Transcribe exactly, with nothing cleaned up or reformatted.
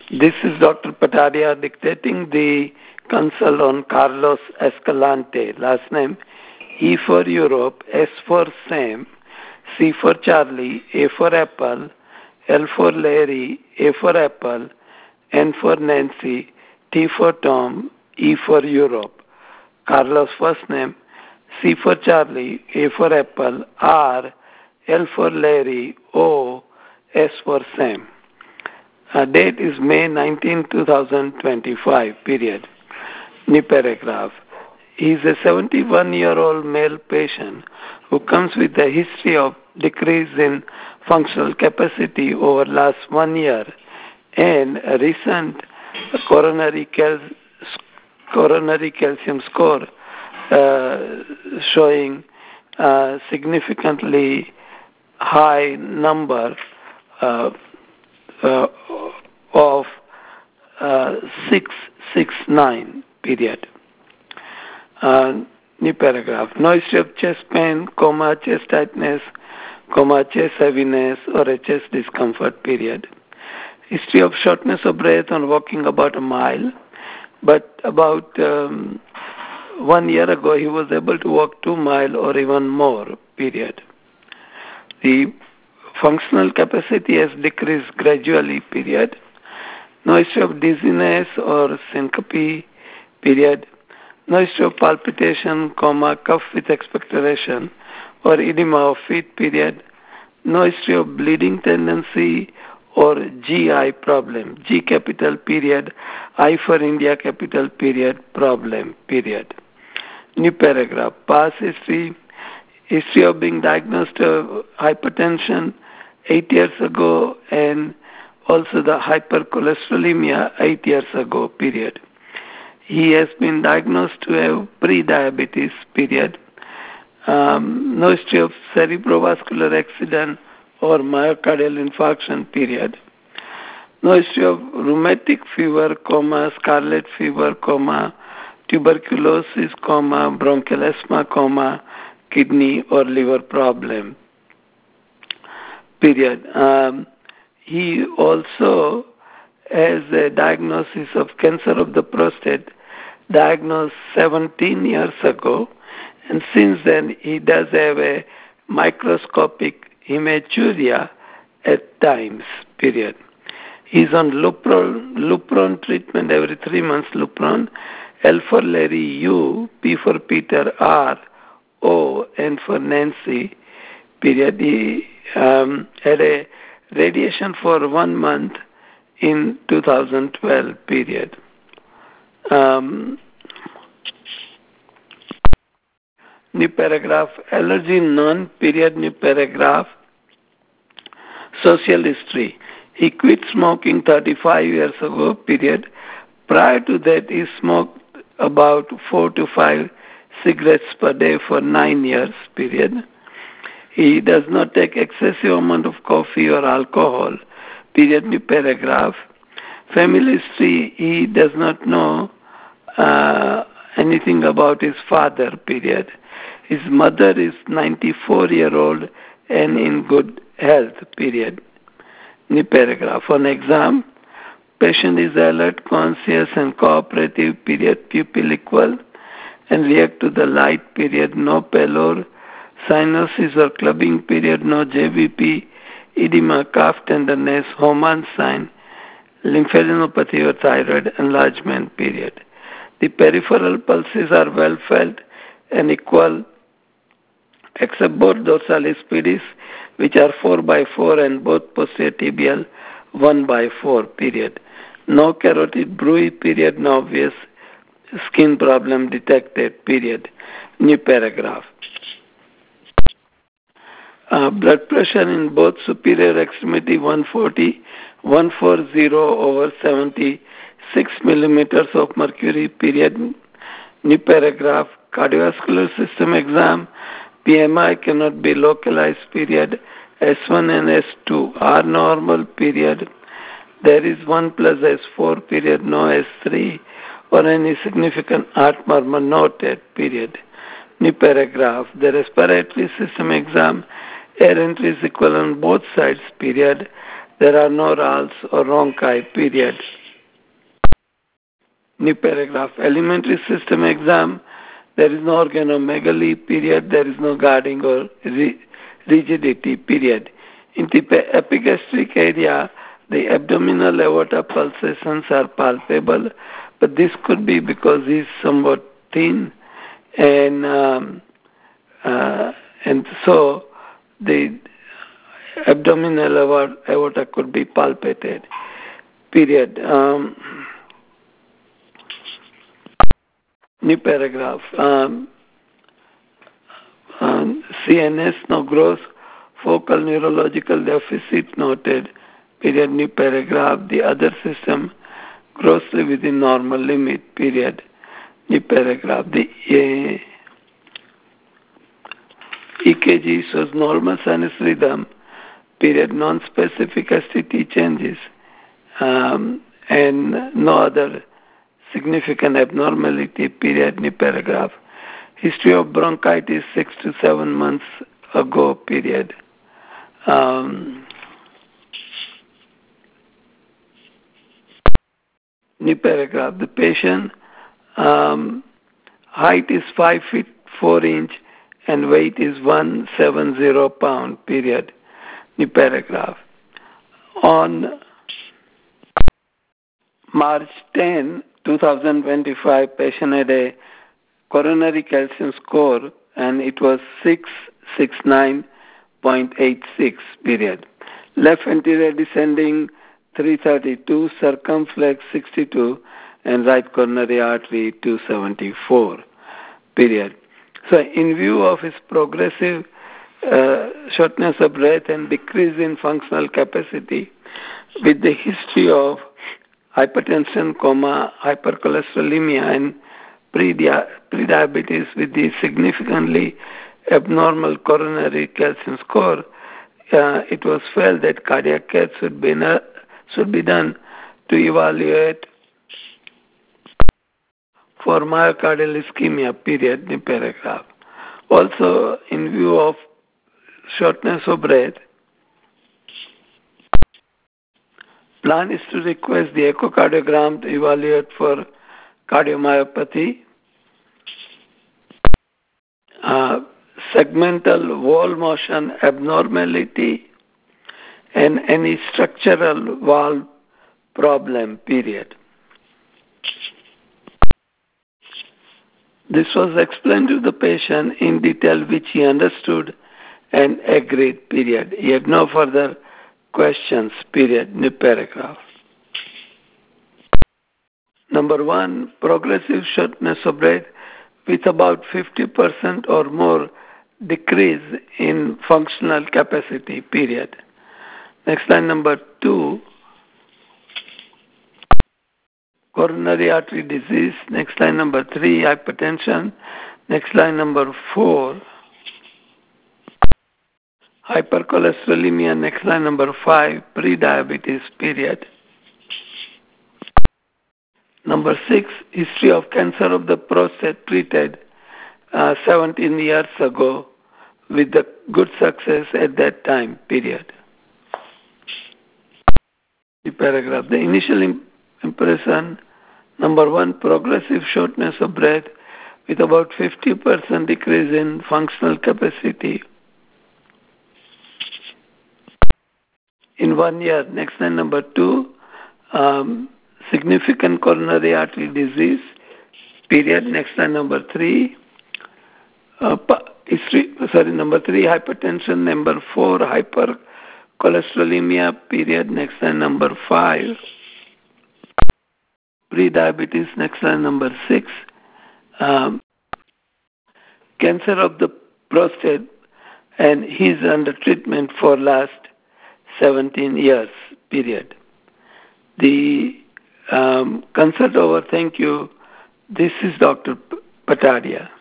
This is Doctor Patadia dictating the consult on Carlos Escalante. Last name E for Europe, S for Sam, C for Charlie, A for Apple, L for Larry, A for Apple, N for Nancy, T for Tom, E for Europe. Carlos first name, C for Charlie, A for Apple, R, L for Larry, O, S for Sam. Uh, date is May nineteenth, twenty twenty-five, period. New paragraph. He is a seventy-one-year-old male patient who comes with a history of decrease in functional capacity over last one year and a recent coronary, cal- coronary calcium score uh, showing uh, significantly high number uh, uh, of uh, six sixty-nine, period. Uh, new paragraph. No history of chest pain, comma, chest tightness, comma, chest heaviness, or a chest discomfort, period. History of shortness of breath on walking about a mile, but about um, one year ago he was able to walk two miles or even more, period. The functional capacity has decreased gradually, period. No history of dizziness or syncope, period. No history of palpitation, comma, cough with expectoration or edema of feet, period. No history of bleeding tendency or G I problem, G capital period, I for India capital period, problem, period. New paragraph. Past history, history of being diagnosed with hypertension eight years ago and also the hypercholesterolemia eight years ago, period. He has been diagnosed to have pre-diabetes, period. Um, no history of cerebrovascular accident or myocardial infarction, period. No history of rheumatic fever, comma, scarlet fever, comma, tuberculosis, comma, bronchial asthma, comma, kidney or liver problem, period. Um, he also has a diagnosis of cancer of the prostate diagnosed seventeen years ago, and since then he does have a microscopic hematuria at times, period. He's on Lupron, Lupron treatment every three months, Lupron, L for Larry, U, P for Peter, R, O, N for Nancy, period. He um, had a radiation for one month in two thousand twelve, period. Um, new paragraph, allergy none, period, new paragraph. Social history. He quit smoking thirty-five years ago, period. Prior to that, he smoked about four to five cigarettes per day for nine years, period. He does not take excessive amount of coffee or alcohol, period, new paragraph. Family history, he does not know uh, anything about his father, period. His mother is ninety-four-year-old and in good health, period. New paragraph. On exam, patient is alert, conscious, and cooperative, period, pupil equal, and react to the light, period, no pallor, cyanosis or clubbing, period, no J V P, edema, calf tenderness, Homan sign, lymphadenopathy or thyroid enlargement, period. The peripheral pulses are well felt and equal, except both dorsalis pedis, which are four by four, and both posterior tibial, one by four, period. No carotid bruit, period, no obvious skin problem detected, period. New paragraph. Uh, blood pressure in both superior extremity one forty, one forty over seventy-six millimeters of mercury, period. New paragraph. Cardiovascular system exam. P M I cannot be localized, period. S one and S two are normal, period. There is one plus S four, period, no S three or any significant heart murmur noted, period. New paragraph. The respiratory system exam, air entry is equal on both sides, period. There are no rales or rhonchi, period. New paragraph. Elementary system exam. There is no organomegaly, period. There is no guarding or rigidity, period. In the epigastric area, the abdominal aorta pulsations are palpable, but this could be because he is somewhat thin, and um, uh, and so the abdominal aorta could be palpated, period. Um, new paragraph. Um, um, C N S, no gross focal neurological deficit noted, period. New paragraph. The other system grossly within normal limit, period. New paragraph. The uh, E K G shows normal sinus rhythm, period. Non-specific S T T changes, um, and no other significant abnormality, period. New paragraph. History of bronchitis six to seven months ago, period. Um, new paragraph. The patient um, height is five feet four inch and weight is one seventy pound, period. New paragraph. On March tenth, twenty twenty-five, patient had a coronary calcium score and it was six sixty-nine point eight six, period. Left anterior descending three thirty-two, circumflex sixty-two, and right coronary artery two seventy-four, period. So in view of his progressive uh, shortness of breath and decrease in functional capacity, with the history of hypertension, comma, hypercholesterolemia, and prediabetes with the significantly abnormal coronary calcium score, uh, it was felt that cardiac cath should be, uh, should be done to evaluate for myocardial ischemia, period. New paragraph. Also, in view of shortness of breath, plan is to request the echocardiogram to evaluate for cardiomyopathy, uh, segmental wall motion abnormality, and any structural valve problem, period. This was explained to the patient in detail, which he understood and agreed, period. He had no further questions, period. New paragraph. Number one, progressive shortness of breath with about fifty percent or more decrease in functional capacity, period. Next line, number two, coronary artery disease. Next line, number three, hypertension. Next line, number four, hypercholesterolemia. Next line, number five, prediabetes, period. Number six, history of cancer of the prostate treated uh, seventeen years ago with the good success at that time, period. The paragraph. The initial imp- impression, number one, progressive shortness of breath with about fifty percent decrease in functional capacity in one year. Next line, number two, um, significant coronary artery disease, period. Next line, number three, uh, history, sorry, number three, hypertension. Number four, hypercholesterolemia, period. Next line, number five, prediabetes. Next line, number six, um, cancer of the prostate, and he's under treatment for last seventeen years, period. The um, consult over, thank you. This is Doctor Patadia.